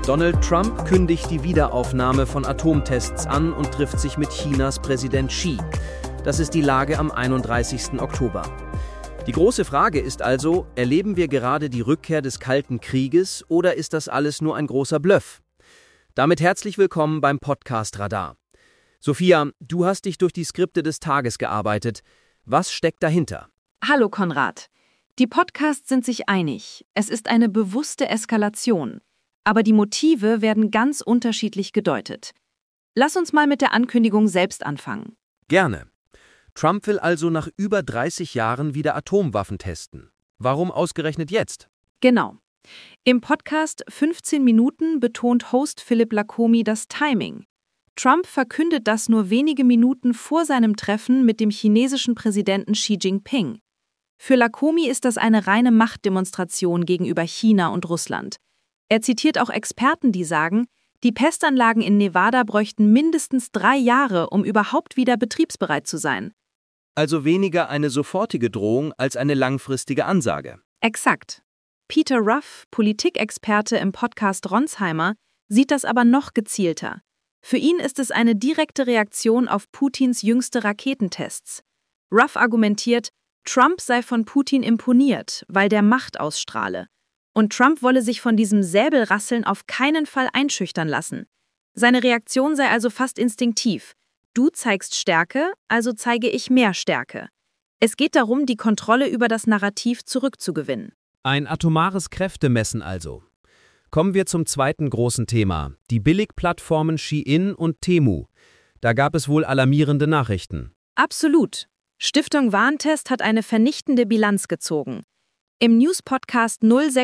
Donald Trump kündigt die Wiederaufnahme von Atomtests an und trifft sich mit Chinas Präsident Xi. Das ist die Lage am 31. Oktober. Die große Frage ist also, erleben wir gerade die Rückkehr des Kalten Krieges oder ist das alles nur ein großer Bluff? Damit herzlich willkommen beim Podcast Radar. Sophia, du hast dich durch die Skripte des Tages gearbeitet. Was steckt dahinter? Hallo Konrad. Die Podcasts sind sich einig. Es ist eine bewusste Eskalation. Aber die Motive werden ganz unterschiedlich gedeutet. Lass uns mal mit der Ankündigung selbst anfangen. Gerne. Trump will also nach über 30 Jahren wieder Atomwaffen testen. Warum ausgerechnet jetzt? Genau. Im Podcast 15 Minuten betont Host Philipp Lacomi das Timing. Trump verkündet das nur wenige Minuten vor seinem Treffen mit dem chinesischen Präsidenten Xi Jinping. Für Lacomi ist das eine reine Machtdemonstration gegenüber China und Russland. Er zitiert auch Experten, die sagen, die Testanlagen in Nevada bräuchten mindestens 3 Jahre, um überhaupt wieder betriebsbereit zu sein. Also weniger eine sofortige Drohung als eine langfristige Ansage. Exakt. Peter Ruff, Politikexperte im Podcast Ronsheimer, sieht das aber noch gezielter. Für ihn ist es eine direkte Reaktion auf Putins jüngste Raketentests. Ruff argumentiert, Trump sei von Putin imponiert, weil der Macht ausstrahle. Und Trump wolle sich von diesem Säbelrasseln auf keinen Fall einschüchtern lassen. Seine Reaktion sei also fast instinktiv. Du zeigst Stärke, also zeige ich mehr Stärke. Es geht darum, die Kontrolle über das Narrativ zurückzugewinnen. Ein atomares Kräftemessen also. Kommen wir zum zweiten großen Thema, die Billigplattformen Shein und Temu. Da gab es wohl alarmierende Nachrichten. Absolut. Stiftung Warentest hat eine vernichtende Bilanz gezogen. Im News-Podcast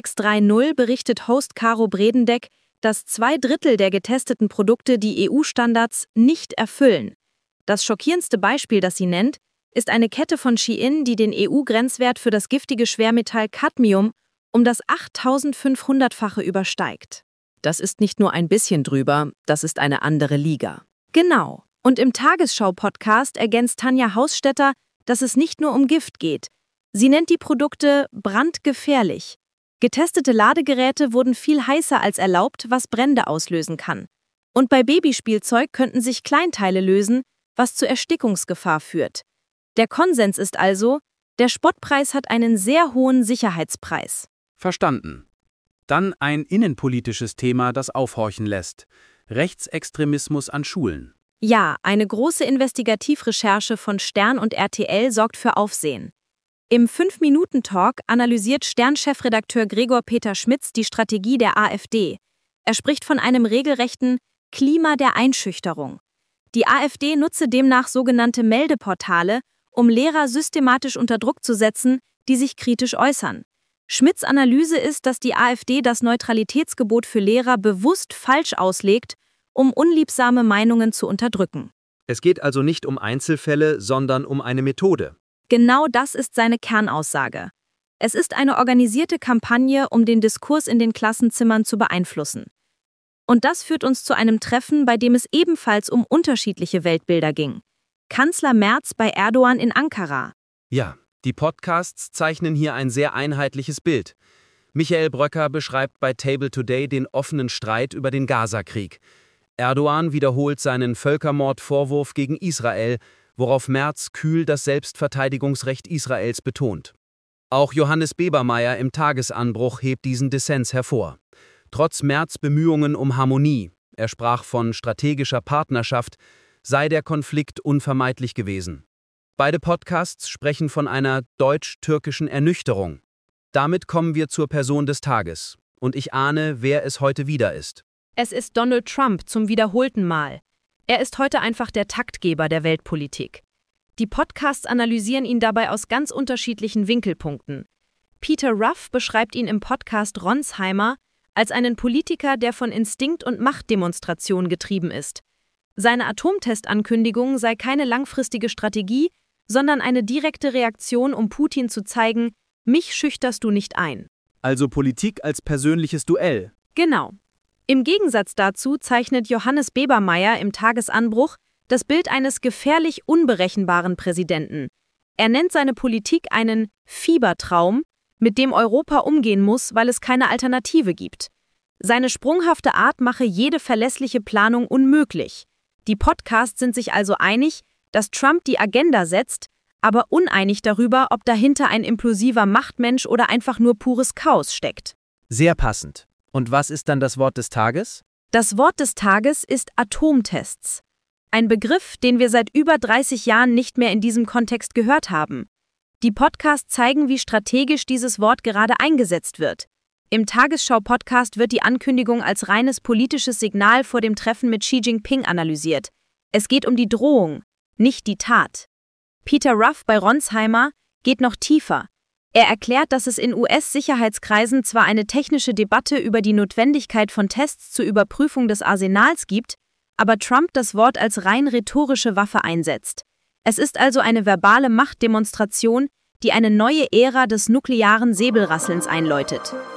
0630 berichtet Host Caro Bredendeck, dass 2/3 der getesteten Produkte die EU-Standards nicht erfüllen. Das schockierendste Beispiel, das sie nennt, ist eine Kette von Shein, die den EU-Grenzwert für das giftige Schwermetall Cadmium um das 8500-fache übersteigt. Das ist nicht nur ein bisschen drüber, das ist eine andere Liga. Genau. Und im Tagesschau-Podcast ergänzt Tanja Hausstetter, dass es nicht nur um Gift geht. Sie nennt die Produkte brandgefährlich. Getestete Ladegeräte wurden viel heißer als erlaubt, was Brände auslösen kann. Und bei Babyspielzeug könnten sich Kleinteile lösen, was zu Erstickungsgefahr führt. Der Konsens ist also, der Spottpreis hat einen sehr hohen Sicherheitspreis. Verstanden. Dann ein innenpolitisches Thema, das aufhorchen lässt. Rechtsextremismus an Schulen. Ja, eine große Investigativrecherche von Stern und RTL sorgt für Aufsehen. Im 5-Minuten-Talk analysiert Stern-Chefredakteur Gregor Peter Schmitz die Strategie der AfD. Er spricht von einem regelrechten Klima der Einschüchterung. Die AfD nutze demnach sogenannte Meldeportale, um Lehrer systematisch unter Druck zu setzen, die sich kritisch äußern. Schmitz' Analyse ist, dass die AfD das Neutralitätsgebot für Lehrer bewusst falsch auslegt, um unliebsame Meinungen zu unterdrücken. Es geht also nicht um Einzelfälle, sondern um eine Methode. Genau das ist seine Kernaussage. Es ist eine organisierte Kampagne, um den Diskurs in den Klassenzimmern zu beeinflussen. Und das führt uns zu einem Treffen, bei dem es ebenfalls um unterschiedliche Weltbilder ging. Kanzler Merz bei Erdogan in Ankara. Ja, die Podcasts zeichnen hier ein sehr einheitliches Bild. Michael Bröcker beschreibt bei Table Today den offenen Streit über den Gaza-Krieg. Erdogan wiederholt seinen Völkermordvorwurf gegen Israel, worauf Merz kühl das Selbstverteidigungsrecht Israels betont. Auch Johannes Bebermeier im Tagesanbruch hebt diesen Dissens hervor. Trotz Merz' Bemühungen um Harmonie, er sprach von strategischer Partnerschaft, sei der Konflikt unvermeidlich gewesen. Beide Podcasts sprechen von einer deutsch-türkischen Ernüchterung. Damit kommen wir zur Person des Tages. Und ich ahne, wer es heute wieder ist. Es ist Donald Trump zum wiederholten Mal. Er ist heute einfach der Taktgeber der Weltpolitik. Die Podcasts analysieren ihn dabei aus ganz unterschiedlichen Winkelpunkten. Peter Ruff beschreibt ihn im Podcast Ronsheimer als einen Politiker, der von Instinkt und Machtdemonstration getrieben ist. Seine Atomtestankündigung sei keine langfristige Strategie, sondern eine direkte Reaktion, um Putin zu zeigen, mich schüchterst du nicht ein. Also Politik als persönliches Duell. Genau. Im Gegensatz dazu zeichnet Johannes Bebermeier im Tagesanbruch das Bild eines gefährlich unberechenbaren Präsidenten. Er nennt seine Politik einen Fiebertraum, mit dem Europa umgehen muss, weil es keine Alternative gibt. Seine sprunghafte Art mache jede verlässliche Planung unmöglich. Die Podcasts sind sich also einig, dass Trump die Agenda setzt, aber uneinig darüber, ob dahinter ein impulsiver Machtmensch oder einfach nur pures Chaos steckt. Sehr passend. Und was ist dann das Wort des Tages? Das Wort des Tages ist Atomtests. Ein Begriff, den wir seit über 30 Jahren nicht mehr in diesem Kontext gehört haben. Die Podcasts zeigen, wie strategisch dieses Wort gerade eingesetzt wird. Im Tagesschau-Podcast wird die Ankündigung als reines politisches Signal vor dem Treffen mit Xi Jinping analysiert. Es geht um die Drohung, nicht die Tat. Peter Ruff bei Ronsheimer geht noch tiefer. Er erklärt, dass es in US-Sicherheitskreisen zwar eine technische Debatte über die Notwendigkeit von Tests zur Überprüfung des Arsenals gibt, aber Trump das Wort als rein rhetorische Waffe einsetzt. Es ist also eine verbale Machtdemonstration, die eine neue Ära des nuklearen Säbelrasselns einläutet.